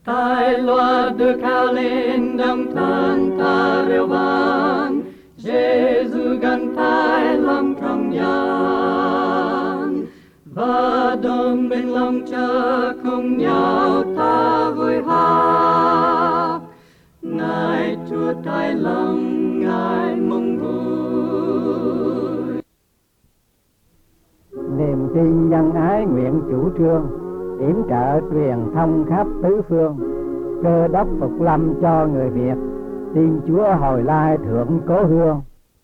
Tai loa được cao lên đồng thân ta reo vang, Giêsu gần tai lòng trong gian, và đồng bên lòng cha cùng nhau ta vui hát. Ngài Chúa tai lòng, Ngài mong vui. Niềm tin nhân ái nguyện chủ trương, yểm trợ truyền thông khắp tứ phương, Cơ Đốc phục lâm cho người Việt, tin Chúa hồi lai thượng cố hương.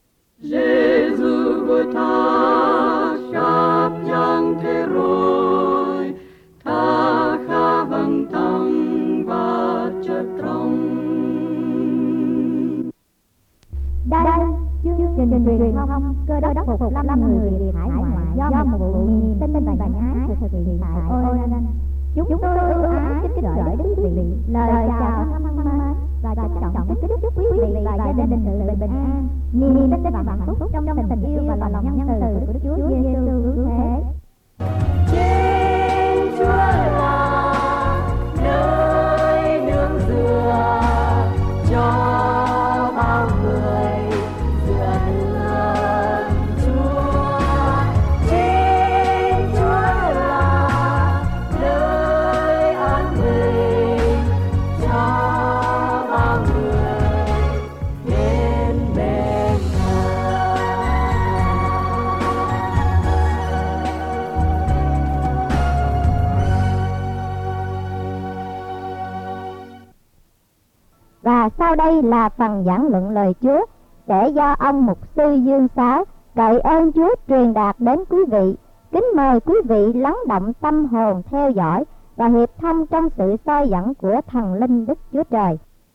Giêsu vui tha khắp nhân thế rồi, tha khá vâng tâm và chất trong. Đây chương trình truyền thông Cơ Đốc phục lâm người Việt hải ngoại do một vụ niềm tin và nhân ái được thực hiện tại Oregon. Chúng tôi ưu ái kính gửi đến quý vị lời chào thân mến và trân trọng kính chúc quý vị và gia đình bình an, niềm tin và hạnh phúc trong tình yêu và lòng nhân từ của Đức Chúa Giêsu cứu thế. Trên Chúa là nơi nương dựa cho bao người dựa nương Chúa. Trên Chúa là nơi an bình cho bao người đến bên Và sau đây là phần giảng luận lời Chúa sẽ do ông mục sư Dương Sáo cậy ơn Chúa truyền đạt đến quý vị. Kính mời quý vị lắng động tâm hồn theo dõi và hiệp thông trong sự soi dẫn của thần linh Đức Chúa Trời.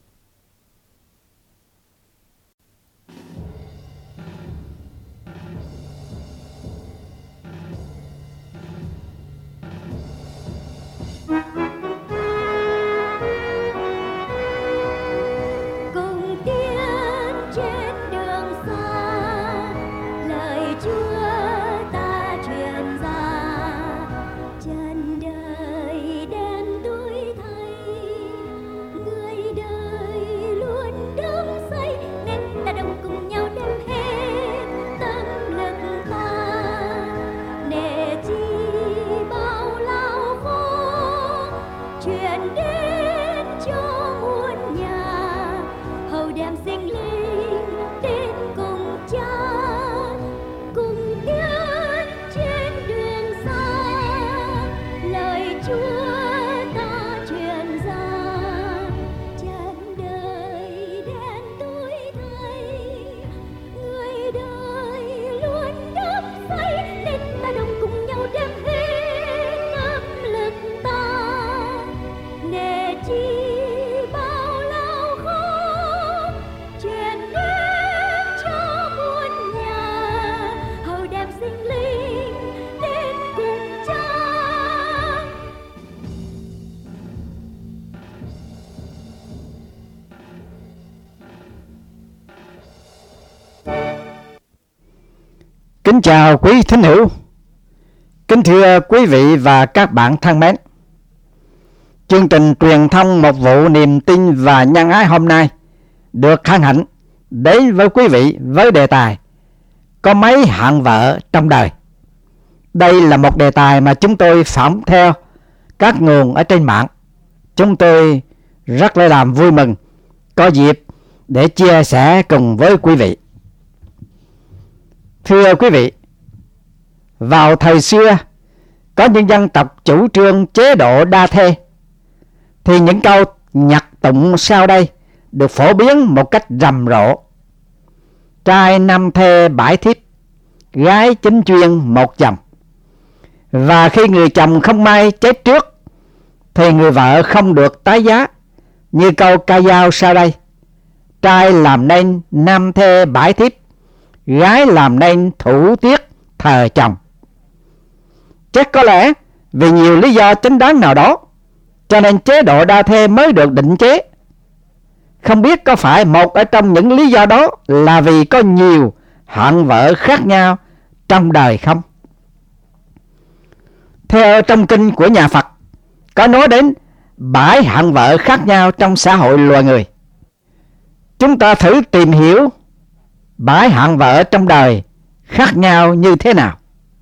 Cùng tiến trên đường xa, lời Chúa ta truyền ra, chân đời đen tối thay, người đời luôn đắm say, nên ta đồng cùng nhau đem hết tâm lực ta, để chi bao lao khổ truyền đến cho muôn nhà, hầu đem sinh linh đến cùng cha, cùng tiến trên đường xa, lời Chúa ta truyền ra, chân đời đen tối thay, người đời luôn đắm say, nên ta đồng cùng nhau đem hết tâm lực ta, để chi bao lao khổ truyền đến cho muôn nhà, hầu đem sinh linh đến cùng cha. Kính chào quý thính hữu, kính thưa quý vị và các bạn thân mến. Chương trình truyền thông một vụ niềm tin và nhân ái hôm nay được hân hạnh đến với quý vị với đề tài có mấy hạng vợ trong đời. Đây là một đề tài mà chúng tôi phỏng theo các nguồn ở trên mạng. Chúng tôi rất lấy làm vui mừng có dịp để chia sẻ cùng với quý vị. Thưa quý vị, vào thời xưa có những dân tộc chủ trương chế độ đa thê, thì những câu nhạc tụng sau đây được phổ biến một cách rầm rộ: trai 5 thê 7 thiếp, gái 9 chuyên 1 chồng. Và khi người chồng không may chết trước, thì người vợ không được tái giá, như câu ca dao sau đây: trai làm nên 5 thê 7 thiếp, gái làm nên thủ tiết thờ chồng. Chắc có lẽ vì nhiều lý do chính đáng nào đó, cho nên chế độ đa thê mới được định chế. Không biết có phải một ở trong những lý do đó là vì có nhiều hạng vợ khác nhau trong đời không? Theo trong kinh của nhà Phật có nói đến bãi hạng vợ khác nhau trong xã hội loài người. Chúng ta thử tìm hiểu bãi hạng vợ trong đời khác nhau như thế nào.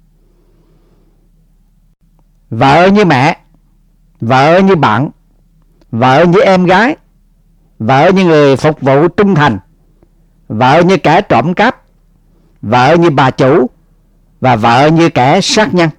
Vợ như mẹ, vợ như bạn, vợ như em gái, vợ như người phục vụ trung thành, vợ như kẻ trộm cắp, vợ như bà chủ, và vợ như kẻ sát nhân.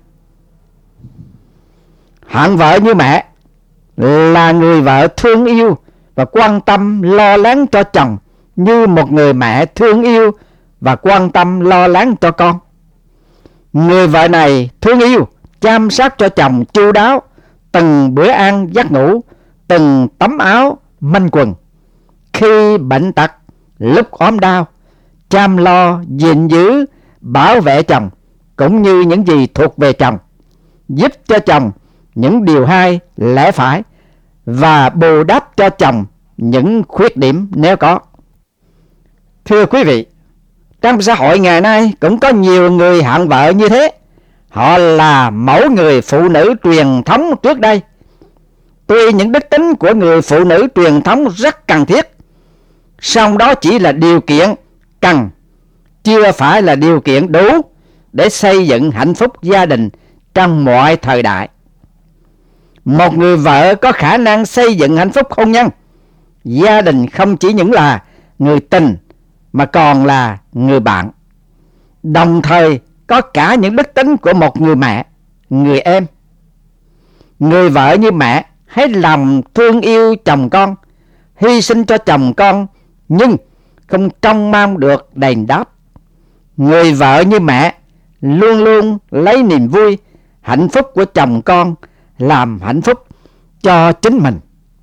Hạng vợ như mẹ là người vợ thương yêu và quan tâm lo lắng cho chồng như một người mẹ thương yêu và quan tâm lo lắng cho con. Người vợ này thương yêu, chăm sóc cho chồng chu đáo, từng bữa ăn giấc ngủ, từng tấm áo manh quần. Khi bệnh tật, lúc ốm đau, chăm lo, gìn giữ, bảo vệ chồng cũng như những gì thuộc về chồng, giúp cho chồng những điều hay, lẽ phải và bù đắp cho chồng những khuyết điểm nếu có. Thưa quý vị, trong xã hội ngày nay cũng có nhiều người hạng vợ như thế. Họ là mẫu người phụ nữ truyền thống trước đây. Tuy những đức tính của người phụ nữ truyền thống rất cần thiết, song đó chỉ là điều kiện cần, chưa phải là điều kiện đủ để xây dựng hạnh phúc gia đình trong mọi thời đại. Một người vợ có khả năng xây dựng hạnh phúc hôn nhân, gia đình không chỉ những là người tình mà còn là người bạn, đồng thời có cả những đức tính của một người mẹ, người em. Người vợ như mẹ hết lòng thương yêu chồng con, hy sinh cho chồng con nhưng không trông mong được đền đáp. Người vợ như mẹ luôn luôn lấy niềm vui, hạnh phúc của chồng con làm hạnh phúc cho chính mình.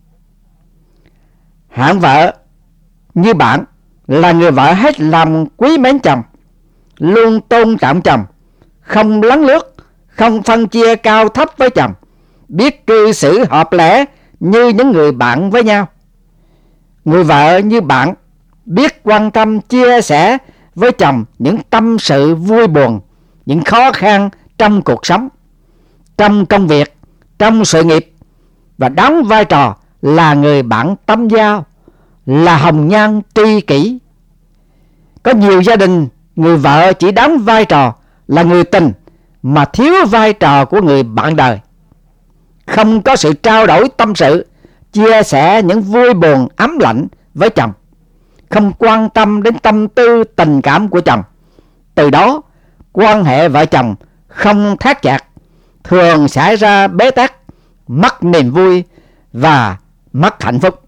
Hạng vợ như bạn là người vợ hết lòng quý mến chồng, luôn tôn trọng chồng, không lấn lướt, không phân chia cao thấp với chồng, biết cư xử hợp lẽ như những người bạn với nhau. Người vợ như bạn biết quan tâm chia sẻ với chồng những tâm sự vui buồn, những khó khăn trong cuộc sống, trong công việc, trong sự nghiệp, và đóng vai trò là người bạn tâm giao, là hồng nhan tri kỷ. Có nhiều gia đình người vợ chỉ đóng vai trò là người tình mà thiếu vai trò của người bạn đời. Không có sự trao đổi tâm sự, chia sẻ những vui buồn ấm lạnh với chồng, không quan tâm đến tâm tư tình cảm của chồng. Từ đó quan hệ vợ chồng không thắt chặt, thường xảy ra bế tắc, mất niềm vui và mất hạnh phúc.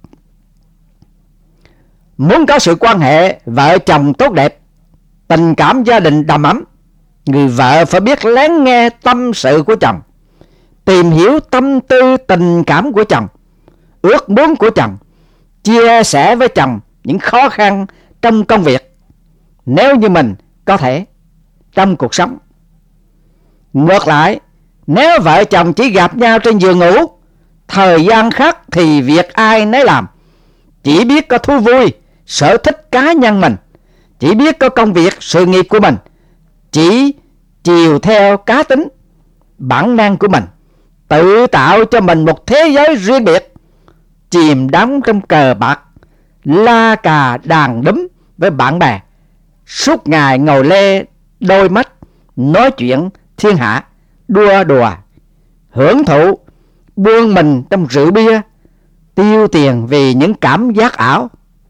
Muốn có sự quan hệ vợ chồng tốt đẹp, tình cảm gia đình đầm ấm, người vợ phải biết lắng nghe tâm sự của chồng, tìm hiểu tâm tư tình cảm của chồng, ước muốn của chồng, chia sẻ với chồng những khó khăn trong công việc, nếu như mình có thể, trong cuộc sống. Ngược lại, nếu vợ chồng chỉ gặp nhau trên giường ngủ, thời gian khác thì việc ai nấy làm, chỉ biết có thú vui, sở thích cá nhân mình, chỉ biết có công việc, sự nghiệp của mình, chỉ chiều theo cá tính, bản năng của mình, tự tạo cho mình một thế giới riêng biệt, chìm đắm trong cờ bạc, la cà đàn đúm với bạn bè, suốt ngày ngồi lê đôi mắt, nói chuyện thiên hạ, đua đùa, hưởng thụ, buông mình trong rượu bia, tiêu tiền vì những cảm giác ảo.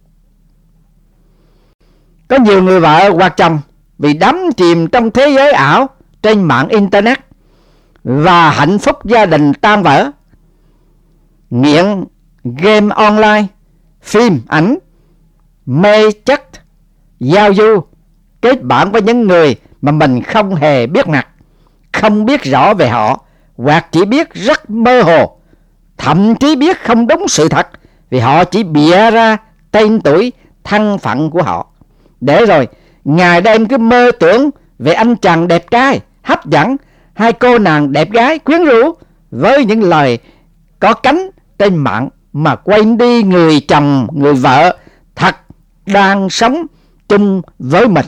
Có nhiều người vợ hoặc chồng bị đắm chìm trong thế giới ảo trên mạng internet và hạnh phúc gia đình tan vỡ. Nghiện game online, phim ảnh, mê chất, giao du, kết bạn với những người mà mình không hề biết mặt, không biết rõ về họ, hoặc chỉ biết rất mơ hồ, thậm chí biết không đúng sự thật vì họ chỉ bịa ra tên tuổi, thân phận của họ, để rồi ngày đêm cứ mơ tưởng về anh chàng đẹp trai hấp dẫn, hai cô nàng đẹp gái quyến rũ với những lời có cánh trên mạng, mà quên đi người chồng, người vợ thật đang sống chung với mình.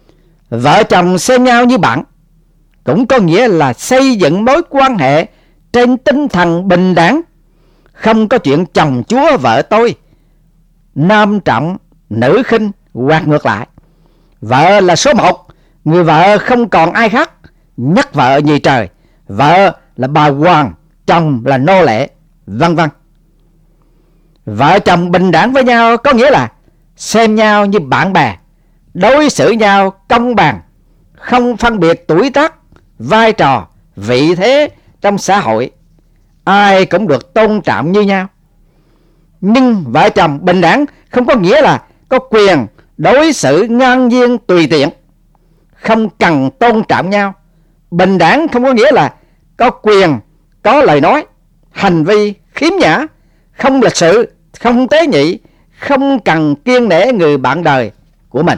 Vợ chồng xem nhau như bạn cũng có nghĩa là xây dựng mối quan hệ trên tinh thần bình đẳng, không có chuyện chồng chúa vợ tôi, nam trọng nữ khinh hoặc ngược lại. Vợ là số một, người vợ không còn ai khác, nhất vợ nhì trời, vợ là bà hoàng, chồng là nô lệ, vân vân. Vợ chồng bình đẳng với nhau có nghĩa là xem nhau như bạn bè, đối xử nhau công bằng, không phân biệt tuổi tác, vai trò, vị thế trong xã hội, ai cũng được tôn trọng như nhau. Nhưng vợ chồng bình đẳng không có nghĩa là có quyền đối xử ngang nhiên tùy tiện, không cần tôn trọng nhau. Bình đẳng không có nghĩa là có quyền, có lời nói, hành vi khiếm nhã, không lịch sự, không tế nhị, không cần kiêng nể người bạn đời của mình.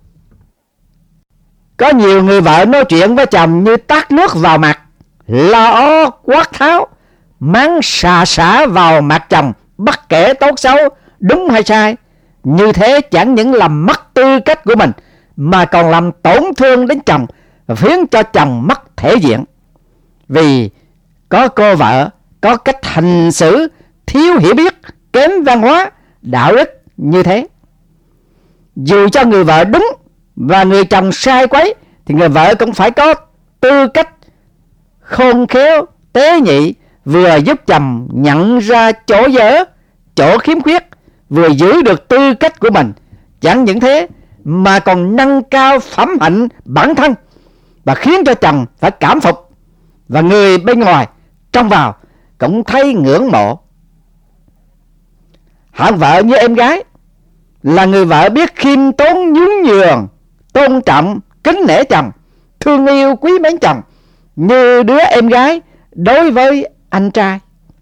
Có nhiều người vợ nói chuyện với chồng như tát nước vào mặt, la ó quát tháo, mắng xả vào mặt chồng bất kể tốt xấu, đúng hay sai. Như thế chẳng những làm mất tư cách của mình mà còn làm tổn thương đến chồng, khiến cho chồng mất thể diện. Vì có cô vợ có cách hành xử thiếu hiểu biết, kém văn hóa, đạo đức như thế. Dù cho người vợ đúng và người chồng sai quấy thì người vợ cũng phải có tư cách khôn khéo, tế nhị, vừa giúp chồng nhận ra chỗ dở, chỗ khiếm khuyết, vừa giữ được tư cách của mình. Chẳng những thế mà còn nâng cao phẩm hạnh bản thân và khiến cho chồng phải cảm phục, và người bên ngoài trông vào cũng thấy ngưỡng mộ. Hạng vợ như em gái là người vợ biết khiêm tốn nhún nhường, tôn trọng, kính nể chồng, thương yêu quý mến chồng như đứa em gái đối với anh trai.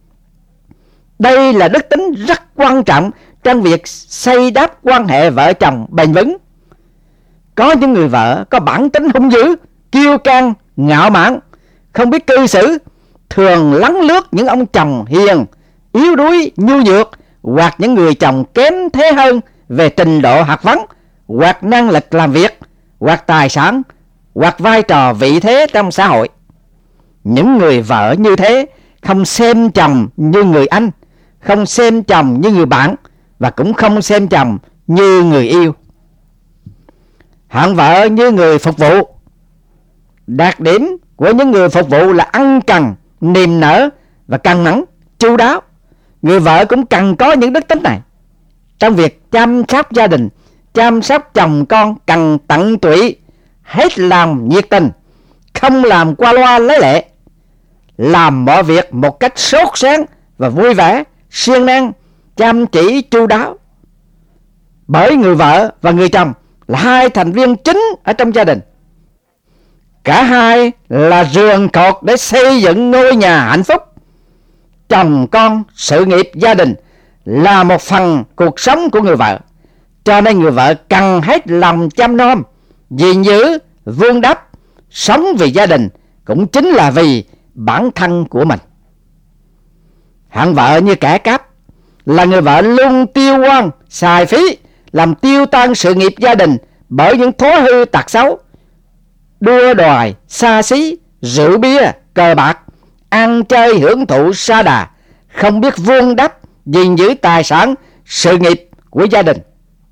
Đây là đức tính rất quan trọng trong việc xây đắp quan hệ vợ chồng bền vững. Có những người vợ có bản tính hung dữ, kiêu căng, ngạo mạn, không biết cư xử, thường lấn lướt những ông chồng hiền, yếu đuối, nhu nhược, hoặc những người chồng kém thế hơn về trình độ học vấn, hoặc năng lực làm việc, hoặc tài sản, hoặc vai trò vị thế trong xã hội. Những người vợ như thế không xem chồng như người anh, không xem chồng như người bạn, và cũng không xem chồng như người yêu. Hạng vợ như người phục vụ. Đặc điểm của những người phục vụ là ân cần, niềm nở và cẩn mẫn, chu đáo. Người vợ cũng cần có những đức tính này. Trong việc chăm sóc gia đình, chăm sóc chồng con cần tận tụy, hết lòng nhiệt tình, không làm qua loa lấy lệ, làm mọi việc một cách sốt sáng và vui vẻ, siêng năng, chăm chỉ chu đáo. Bởi người vợ và người chồng là hai thành viên chính ở trong gia đình. Cả hai là giường cột để xây dựng ngôi nhà hạnh phúc. Chồng con, sự nghiệp, gia đình là một phần cuộc sống của người vợ. Cho nên người vợ cần hết lòng chăm nom, gìn giữ, vun đắp, sống vì gia đình cũng chính là vì bản thân của mình. Hạng vợ như kẻ cắp là người vợ luôn tiêu hoang, xài phí, làm tiêu tan sự nghiệp gia đình bởi những thói hư tật xấu, đua đòi, xa xí, rượu bia, cờ bạc, ăn chơi hưởng thụ sa đà, không biết vun đắp, gìn giữ tài sản, sự nghiệp của gia đình.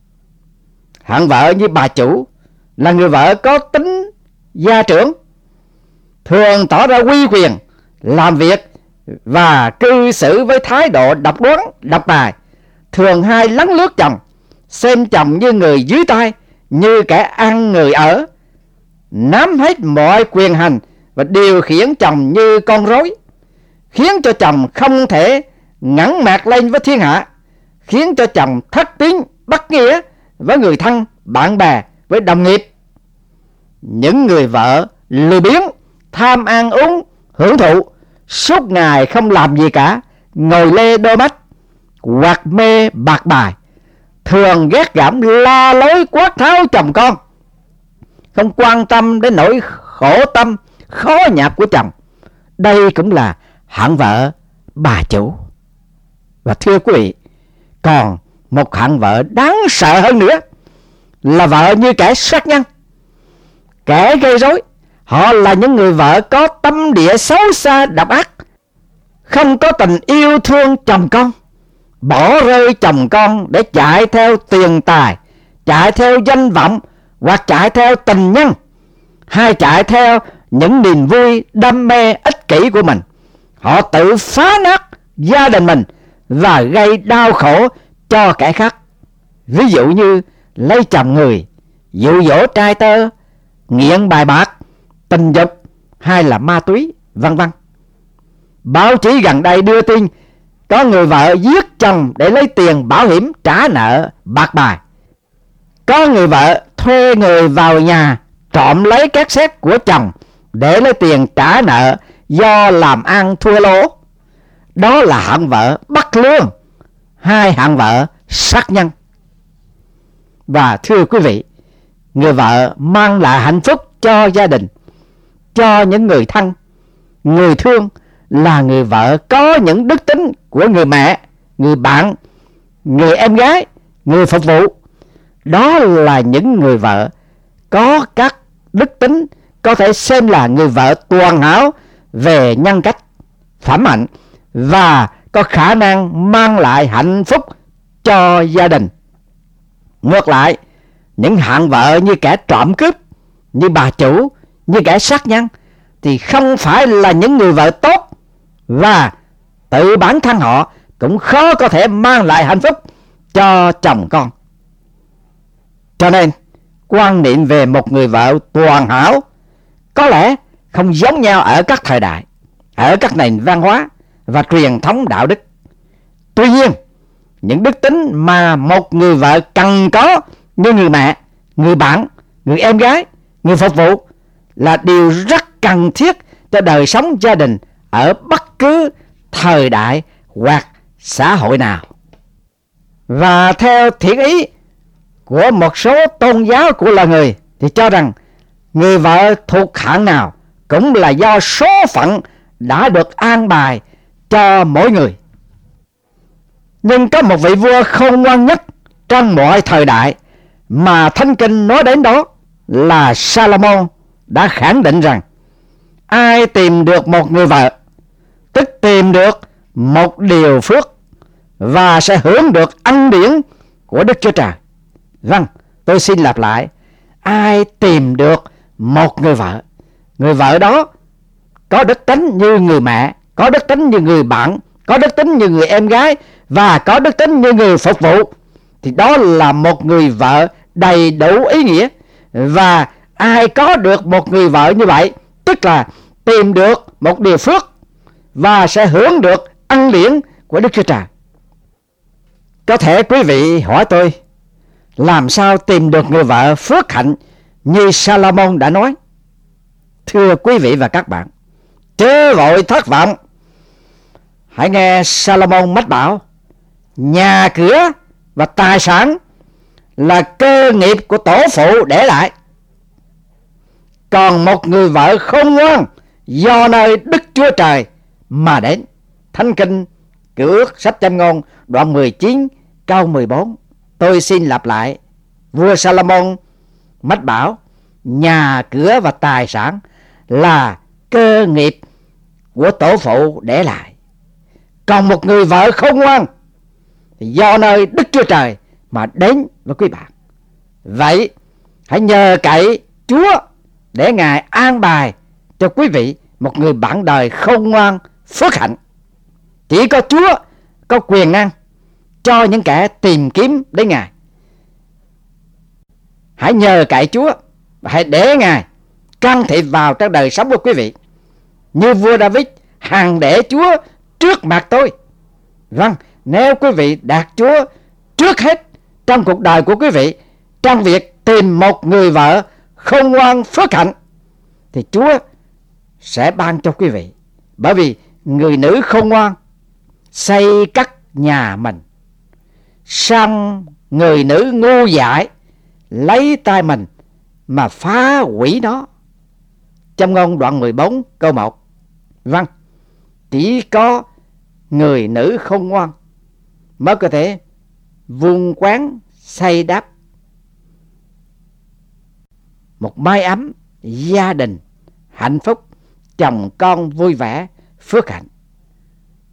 Hạng vợ như bà chủ là người vợ có tính gia trưởng, thường tỏ ra uy quyền, làm việc và cư xử với thái độ độc đoán, độc tài, thường hay lấn lướt chồng, xem chồng như người dưới tay, như kẻ ăn người ở, nắm hết mọi quyền hành và điều khiển chồng như con rối, khiến cho chồng không thể ngẩng mặt lên với thiên hạ, khiến cho chồng thất tín bất nghĩa với người thân, bạn bè, với đồng nghiệp. Những người vợ lười biếng, tham ăn uống, hưởng thụ, suốt ngày không làm gì cả, ngồi lê đôi mắt, hoặc mê bạc bài, thường ghét gẫm la lối quát tháo chồng con, không quan tâm đến nỗi khổ tâm, khó nhọc của chồng. Đây cũng là hạng vợ bà chủ. Và thưa quý vị, còn một hạng vợ đáng sợ hơn nữa là vợ như kẻ sát nhân, kẻ gây rối. Họ là những người vợ có tâm địa xấu xa, độc ác, không có tình yêu thương chồng con, bỏ rơi chồng con để chạy theo tiền tài, chạy theo danh vọng, hoặc chạy theo tình nhân, hay chạy theo những niềm vui đam mê ích kỷ của mình. Họ tự phá nát gia đình mình và gây đau khổ cho kẻ khác. Ví dụ như lấy chồng người, dụ dỗ trai tơ, nghiện bài bạc, tình dục hay là ma túy, vân vân. Báo chí gần đây đưa tin có người vợ giết chồng để lấy tiền bảo hiểm trả nợ bạc bài. Có người vợ thuê người vào nhà trộm lấy két sét của chồng để lấy tiền trả nợ do làm ăn thua lỗ. Đó là hạng vợ bất lương, hai hạng vợ sát nhân. Và thưa quý vị, người vợ mang lại hạnh phúc cho gia đình, cho những người thân, người thương, là người vợ có những đức tính của người mẹ, người bạn, người em gái, người phục vụ. Đó là những người vợ có các đức tính có thể xem là người vợ hoàn hảo về nhân cách, phẩm hạnh và có khả năng mang lại hạnh phúc cho gia đình. Ngược lại, những hạng vợ như kẻ trộm cướp, như bà chủ, như kẻ sát nhân thì không phải là những người vợ tốt, và tự bản thân họ cũng khó có thể mang lại hạnh phúc cho chồng con. Cho nên quan niệm về một người vợ hoàn hảo có lẽ không giống nhau ở các thời đại, ở các nền văn hóa và truyền thống đạo đức. Tuy nhiên, những đức tính mà một người vợ cần có như người mẹ, người bạn, người em gái, người phục vụ là điều rất cần thiết cho đời sống gia đình ở bất cứ thời đại hoặc xã hội nào. Và theo thiện ý của một số tôn giáo của loài người thì cho rằng người vợ thuộc hạng nào cũng là do số phận đã được an bài cho mỗi người. Nhưng có một vị vua khôn ngoan nhất trong mọi thời đại mà Thánh Kinh nói đến, đó là Salomon, đã khẳng định rằng ai tìm được một người vợ tức tìm được một điều phước và sẽ hưởng được ân điển của Đức Chúa Trời. Vâng, tôi xin lặp lại. Ai tìm được một người vợ đó có đức tính như người mẹ, có đức tính như người bạn, có đức tính như người em gái và có đức tính như người phục vụ, thì đó là một người vợ đầy đủ ý nghĩa. Và ai có được một người vợ như vậy tức là tìm được một điều phước và sẽ hưởng được ân điển của Đức Chúa Trời. Có thể quý vị hỏi tôi, làm sao tìm được người vợ phước hạnh như Salomon đã nói? Thưa quý vị và các bạn, chớ vội thất vọng. Hãy nghe Salomon mách bảo, nhà cửa và tài sản là cơ nghiệp của tổ phụ để lại. Còn một người vợ khôn ngoan do nơi Đức Chúa Trời mà đến. Thánh Kinh Cựu Ước sách Châm Ngôn đoạn 19 câu 14. Tôi xin lặp lại. Vua Salomon mách bảo, nhà cửa và tài sản là cơ nghiệp của tổ phụ để lại. Còn một người vợ khôn ngoan thì do nơi Đức Chúa Trời mà đến với quý bạn. Vậy hãy nhờ cậy Chúa để Ngài an bài cho quý vị một người bạn đời khôn ngoan phước hạnh. Chỉ có Chúa có quyền năng cho những kẻ tìm kiếm đến Ngài. Hãy nhờ cậy Chúa và hãy để Ngài can thiệp vào trong đời sống của quý vị. Như vua David hằng để Chúa trước mặt tôi. Vâng, nếu quý vị đặt Chúa trước hết trong cuộc đời của quý vị, trong việc tìm một người vợ khôn ngoan phước hạnh, thì Chúa sẽ ban cho quý vị. Bởi vì người nữ khôn ngoan xây cất nhà mình, song người nữ ngu dại lấy tay mình mà phá hủy nó. Châm Ngôn đoạn 14 câu 1. Vâng, chỉ có người nữ khôn ngoan mới có thể vuông quán xây đắp một mái ấm gia đình hạnh phúc, chồng con vui vẻ, phước hạnh.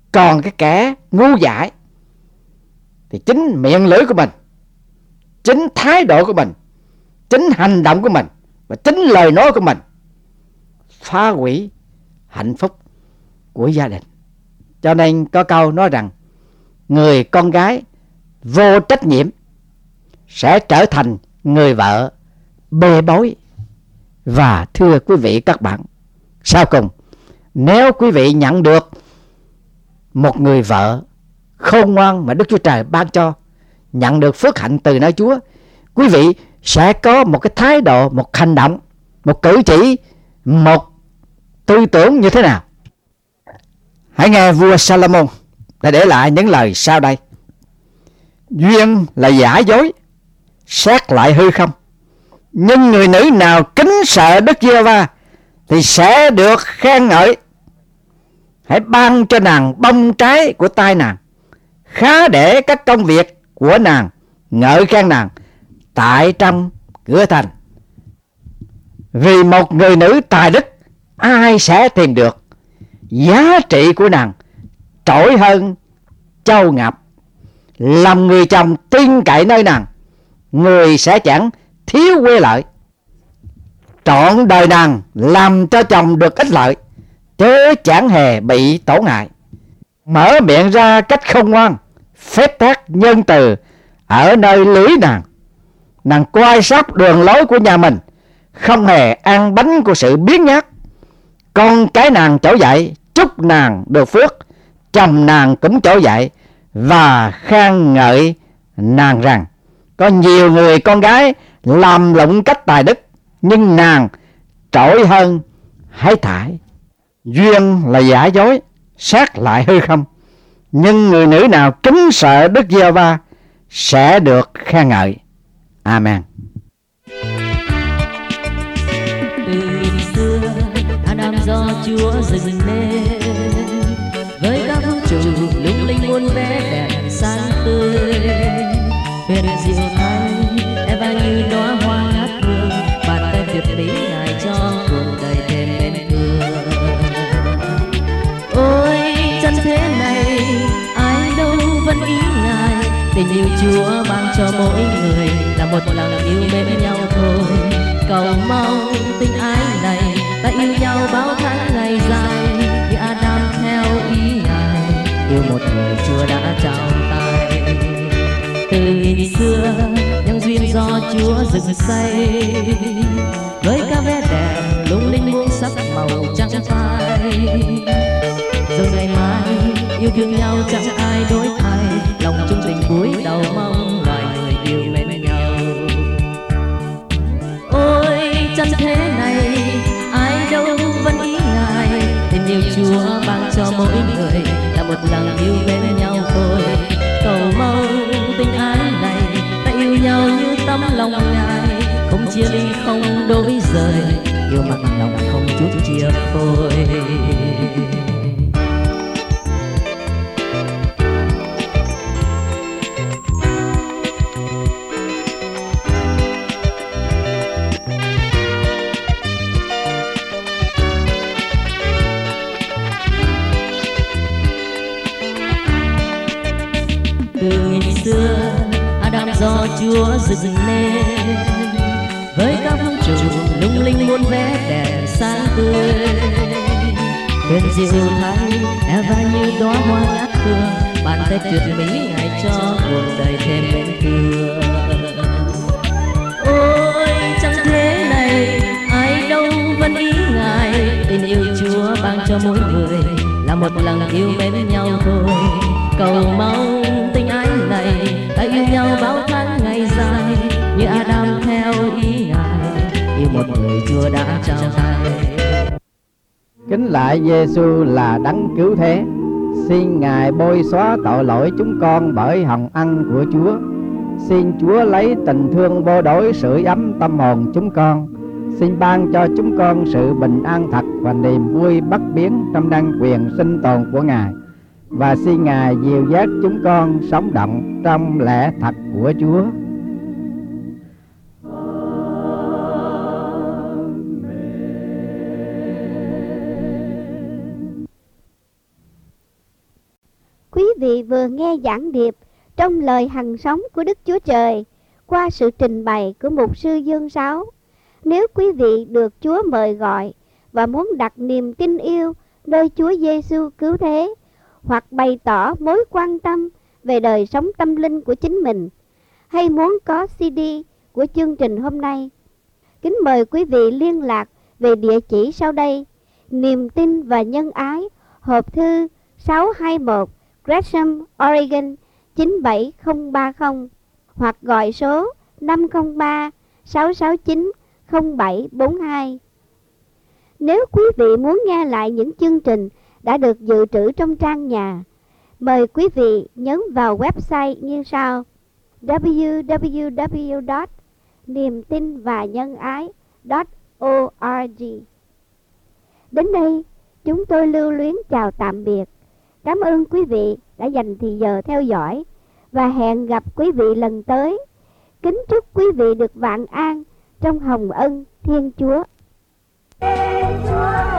Còn cái kẻ ngu dại thì chính miệng lưỡi của mình, chính thái độ của mình, chính hành động của mình và chính lời nói của mình phá hủy hạnh phúc của gia đình. Cho nên có câu nói rằng người con gái vô trách nhiệm sẽ trở thành người vợ bê bối. Và thưa quý vị các bạn, sau cùng, nếu quý vị nhận được một người vợ khôn ngoan mà Đức Chúa Trời ban cho, nhận được phước hạnh từ nơi Chúa, quý vị sẽ có một cái thái độ, một hành động, một cử chỉ, một tư tưởng như thế nào? Hãy nghe vua Salomon đã để lại những lời sau đây: duyên là giả dối, xét lại hư không, nhưng người nữ nào kính sợ Đức Giê-hô-va thì sẽ được khen ngợi. Hãy ban cho nàng bông trái của tay nàng, khá để các công việc của nàng ngợi khen nàng tại trong cửa thành. Vì một người nữ tài đức ai sẽ tìm được, giá trị của nàng trội hơn châu ngọc. Lòng người chồng tin cậy nơi nàng, người sẽ chẳng thiếu quê lợi. Trọn đời nàng làm cho chồng được ích lợi, chớ chẳng hề bị tổn hại. Mở miệng ra cách khôn ngoan, phép tác nhân từ ở nơi lưỡi nàng. Nàng quan sát đường lối của nhà mình, không hề ăn bánh của sự biếng nhác. Con cái nàng trỗi dậy, chúc nàng được phước. Chồng nàng cũng trỗi dậy và khen ngợi nàng rằng: có nhiều người con gái làm lụng cách tài đức, nhưng nàng trội hơn hái thải. Duyên là giả dối, xét lại hư không, nhưng người nữ nào kính sợ Đức Giê-hô-va sẽ được khen ngợi. Amen. Từ xưa Adam do Chúa dựng nên, với các vũ trụ lung linh muôn vẻ đẹp sáng tươi. Huyền diệu thay Eva như đóa hoa ngát hương, bàn tay tuyệt mỹ Ngài cho cuộc đời thêm mến thương. Ôi chân thế này ai đâu vẫn ý Ngài, tình yêu Chúa ban cho mỗi người là một lòng yêu mến nhau thôi. Cầu mong tình ái này ta yêu nhau bao tháng ngày dài, như Adam theo ý Ngài yêu một người Chúa đã trao tay. Từ nghìn xưa những duyên do Chúa dựng xây, với các vẻ đẹp lung linh muôn sắc màu trắng phai. Rồi ngày mai yêu thương nhau chẳng ai đổi thay, lòng chung tình cúi đầu mong loài người yêu mến nhau. Ôi chân thế này ai đâu vẫn ý Ngài, tình yêu Chúa ban cho mỗi người là một lòng yêu mến nhau thôi. Cầu mong tình ái này ta yêu nhau như tấm lòng Ngài, không chia ly không đổi rời, yêu mặn lòng không chút chia phôi. Từ nghìn xưa Adam do Chúa dựng nên, với các vũ trụ lung linh muôn vẻ đẹp sáng tươi. Huyền diệu thay Eva như đóa hoa ngát hương, bàn tay tuyệt mỹ Ngài cho cuộc đời thêm mến thương. Ôi chẳng thế này ai đâu vẫn ý Ngài, tình yêu Chúa ban cho mỗi người là một lòng yêu mến nhau thôi. Cầu mong tình ái này ta yêu nhau bao tháng ngày dài, như Adam theo ý Ngài yêu một người Chúa đã trao tay. Kính lạy Giê-xu là đấng cứu thế, xin Ngài bôi xóa tội lỗi chúng con bởi hồng ân của Chúa. Xin Chúa lấy tình thương vô đối sưởi ấm tâm hồn chúng con. Xin ban cho chúng con sự bình an thật và niềm vui bất biến trong đăng quyền sinh tồn của Ngài. Và xin Ngài dìu dắt chúng con sống động trong lẽ thật của Chúa. vị vừa nghe giảng điệp trong lời hằng sống của Đức Chúa Trời qua sự trình bày của mục sư Dương Sáu. Nếu quý vị được Chúa mời gọi và muốn đặt niềm tin yêu nơi Chúa Giêsu cứu thế, hoặc bày tỏ mối quan tâm về đời sống tâm linh của chính mình, hay muốn có CD của chương trình hôm nay, kính mời quý vị liên lạc về địa chỉ sau đây: Niềm tin và Nhân Ái, hộp thư 621 Gresham, Oregon 97030, hoặc gọi số 503 669 0742. Nếu quý vị muốn nghe lại những chương trình đã được dự trữ trong trang nhà, mời quý vị nhấn vào website như sau: www.niemtinvanhângai.org. Đến đây, chúng tôi lưu luyến chào tạm biệt. Cảm ơn quý vị đã dành thời giờ theo dõi và hẹn gặp quý vị lần tới. Kính chúc quý vị được vạn an trong hồng ân Thiên Chúa. Chúa